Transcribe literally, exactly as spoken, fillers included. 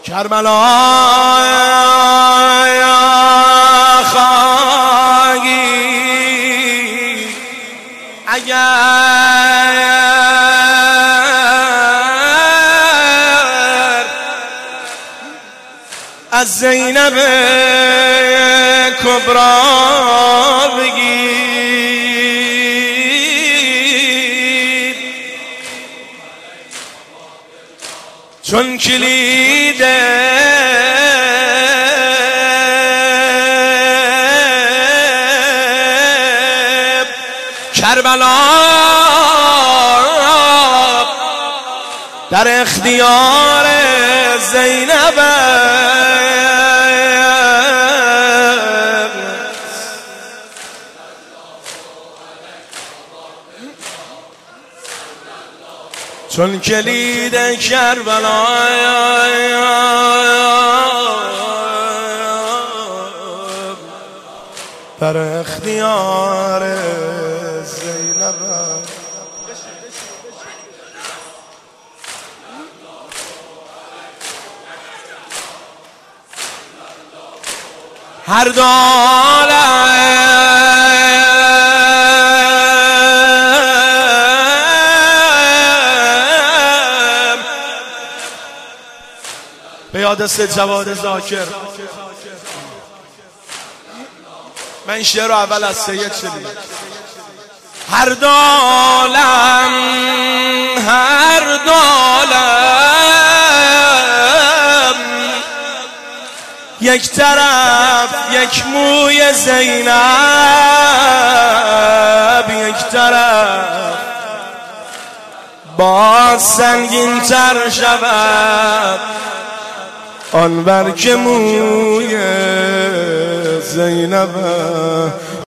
کربلا خواهی اگر از زینب کبرا بگیر، چون کلید کربلا در اختیار زینب، چون کلید کربلا در اختیار زینب. هر دو عالم به یاد است جواد ذاکر. من این شعر رو اول از سید شدیم. هر دو عالم هر دو عالم یک طرف یک موی زینب، یک طرف باز سنگین تر شود آن بر که موی زینب.